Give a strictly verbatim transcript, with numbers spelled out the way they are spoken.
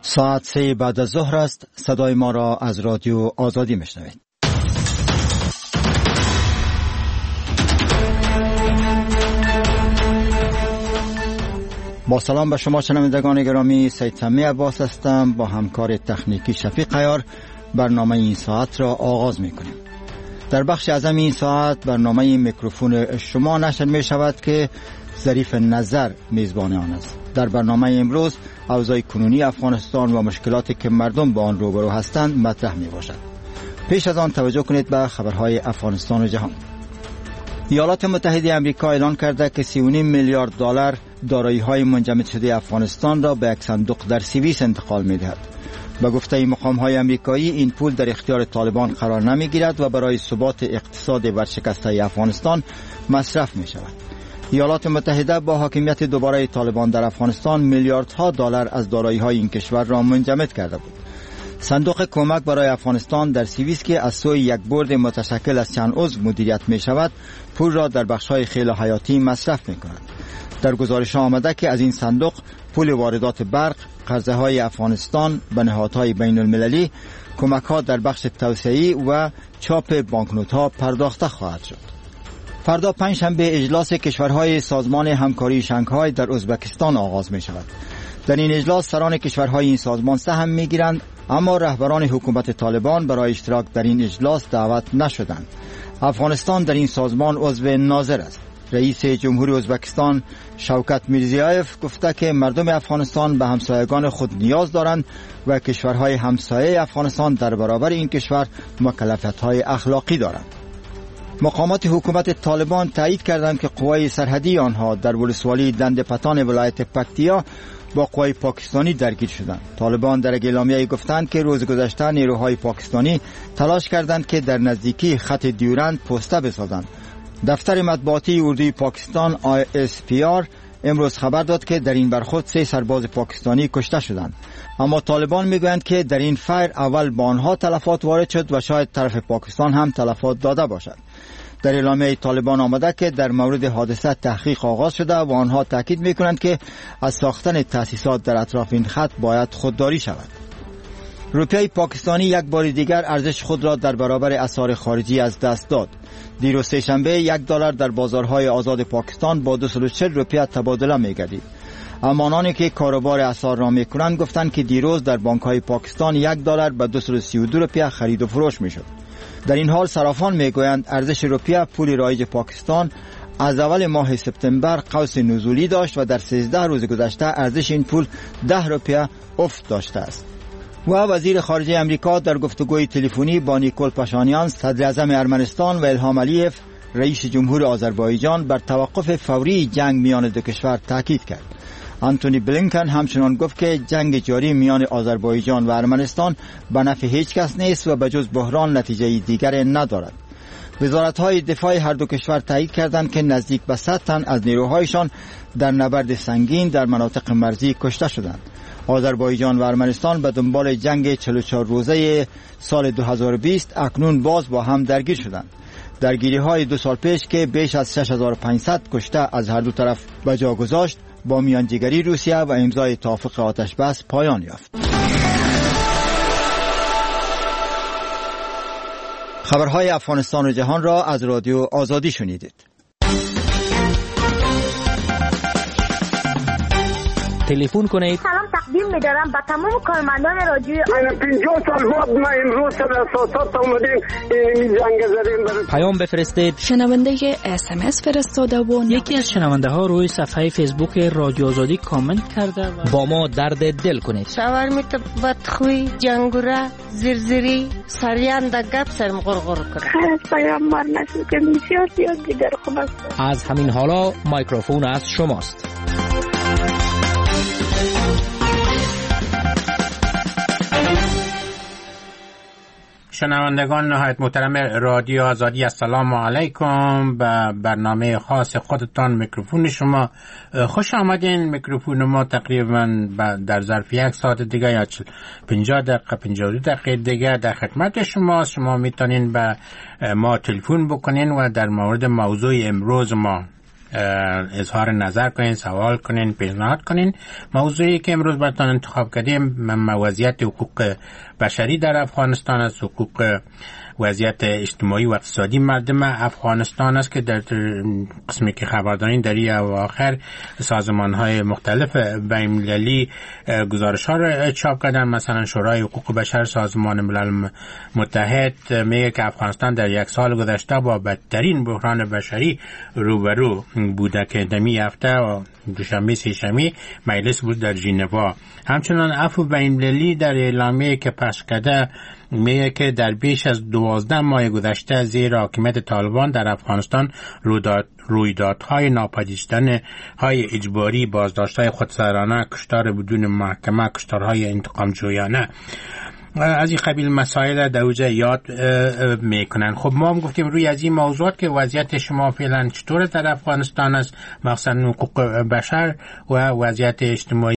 ساعت سه بعد از ظهر است. صدای ما را از رادیو آزادی میشنوید. با سلام به شما شنوندگان گرامی، سید سمی عباس هستم. با همکار تکنیکی شفیق عیار برنامه این ساعت را آغاز میکنیم. در بخش اعظم این ساعت برنامه میکروفون شما نشر می شود که ظریف نظر میزبان آن است. در برنامه امروز اوضاع کنونی افغانستان و مشکلاتی که مردم با آن روبرو هستند مطرح می باشد. پیش از آن توجه کنید به خبرهای افغانستان و جهان. ایالات متحده آمریکا اعلان کرده که سی و نیم میلیارد دلار دارایی‌های منجمد شده افغانستان را به یک صندوق در سوئیس انتقال می‌دهد. به گفته مقام‌های آمریکایی این پول در اختیار طالبان قرار نمی‌گیرد و برای ثبات اقتصاد ورشکسته افغانستان مصرف می‌شود. ایالات متحده با حاکمیت دوباره طالبان در افغانستان میلیاردها دلار از دارایی‌های این کشور را منجمد کرده بود. صندوق کمک برای افغانستان در سوئیس که از سوی یک بورد متشکل از چند عضو مدیریت می شود، پول را در بخش‌های خیلی حیاتی مصرف می کند. در گزارش آمده که از این صندوق پول واردات برق، قرضه‌های افغانستان به نهادهای بین المللی، کمک‌ها در بخش توسعه‌ای و چاپ بانکنوت‌ها پرداخته خواهد شد. فردا پنجشنبه اجلاس کشورهای سازمان همکاری شانگهای در ازبکستان آغاز می شود. در این اجلاس سران کشورهای این سازمان سهم می گیرند، اما رهبران حکومت طالبان برای اشتراک در این اجلاس دعوت نشدند. افغانستان در این سازمان عضو ناظر است. رئیس جمهوری ازبکستان شوکت میرزیایف گفته که مردم افغانستان به همسایگان خود نیاز دارند و کشورهای همسایه افغانستان در برابر این کشور مکلفیت‌های اخلاقی دارند. مقامات حکومت طالبان تایید کردند که قوای سرحدی آنها در ولسوالی دندپتان ولایت پکتیا با قوای پاکستانی درگیر شدند. طالبان در اعلامیه گفتند که روز گذشته نیروهای پاکستانی تلاش کردند که در نزدیکی خط دیورند پوسته بسازند. دفتر مطبوعاتی اردوی پاکستان آی اس پی آر امروز خبر داد که در این برخورد سه سرباز پاکستانی کشته شدند. اما طالبان میگویند که در این فایر اول با آنها تلفات وارد شد و شاید طرف پاکستان هم تلفات داده باشد. در اعلامیه طالبان آمده که در مورد حادثه تحقیق آغاز شده و آنها تاکید میکنند که از ساختن تأسیسات در اطراف این خط باید خودداری شود. روپیه پاکستانی یک بار دیگر ارزش خود را در برابر اسعار خارجی از دست داد. دیروز سه‌شنبه یک دلار در بازارهای آزاد پاکستان با دویست و چهل روپیه تبادله می‌گردید. اما آنانی که کاروبار اسعار را می‌کنند گفتند که دیروز در بانک‌های پاکستان یک دلار به دویست و سی و دو روپیه خرید و فروش می‌شد. در این حال صرافان میگویند ارزش روپیه پول رایج پاکستان از اول ماه سپتامبر قوس نزولی داشت و در سیزده روز گذشته ارزش این پول ده روپیه افت داشته است. و وزیر خارجه امریکا در گفتگوی تلفنی با نیکول پاشانیان صدر اعظم ارمنستان و الهام علیف رئیس جمهور آذربایجان بر توقف فوری جنگ میان دو کشور تاکید کرد. آنتونی بلینکن همچنان گفت که جنگ جاری میان آذربایجان و ارمنستان به نفع هیچ کس نیست و به جز بحران نتیجه دیگر ندارد. وزارت‌های دفاع هر دو کشور تایید کردند که نزدیک به صد تن از نیروهایشان در نبرد سنگین در مناطق مرزی کشته شدند. آذربایجان و ارمنستان به دنبال جنگ چهل و چهار روزه سال دو هزار و بیست اکنون باز با هم درگیر شدند. درگیری‌های دو سال پیش که بیش از شش هزار و پانصد کشته از هر دو طرف به جا گذاشت با میانجیگری روسیه و امضای توافق آتش بس پایان یافت. خبرهای افغانستان و جهان را از رادیو آزادی شنیدید. تلفن کنید. سلام تقدیم می‌دارم به تمام کارمندان رادیو. من پنجاه سال بعد ما امروز سر اساسات اومدیم این جنگ زدیم. پیام بفرستید. شنونده اس ام اس فرستاده و یکی از شنونده ها روی صفحه فیسبوک رادیو آزادی کامنت کرده و با ما درد دل کنید. شاور میت بدخوی جنگوره زرزری سریان د گپ سرم غرغر کنه. خیر پیام مار نشد که بسیار زیاد دیگر خوب است. از همین حالا میکروفون از شماست. شنوندگان نهایت محترم رادیو آزادی، السلام علیکم. به برنامه خاص خودتان میکروفون شما خوش آمدین. میکروفون ما تقریبا در ظرف یک ساعت دیگه یا پنجاه دقیقه پنجاه و دو دقیقه دیگه در خدمت شما. شما میتونین به ما تلفن بکنین و در مورد موضوع امروز ما اظهار نظر کنین، سوال کنین، پیشنهاد کنین. موضوعی که امروز براتون انتخاب کردیم وضعیت حقوق بشری در افغانستان است، حقوق وضعیت اجتماعی و اقتصادی مردم افغانستان است که در قسمی که خبر دارین در این اواخر سازمان‌های مختلف بین‌المللی گزارش‌ها را چاپ کردن. مثلا شورای حقوق بشر سازمان ملل متحد میگه که افغانستان در یک سال گذشته با بدترین بحران بشری روبرو بوده که دمی هفته و دوشنبه سه‌شنبه مجلس بود در ژنوا. همچنان عفو بین‌المللی در اعلامیه که پخش کرده میگه که در بیش از دوازده ماه گذشته زیر حاکمیت طالبان در افغانستان رویدادهای ناپدید شدن های اجباری، بازداشت‌های خودسرانه، کشتار بدون محکمه، کشتارهای انتقام جویانه از این قبیل مسائل در اوجه یاد میکنن. خب ما هم گفتیم روی از این موضوعات که وضعیت شما فعلا چطور در افغانستان است، مثلا حقوق بشر و وضعیت اجتماعی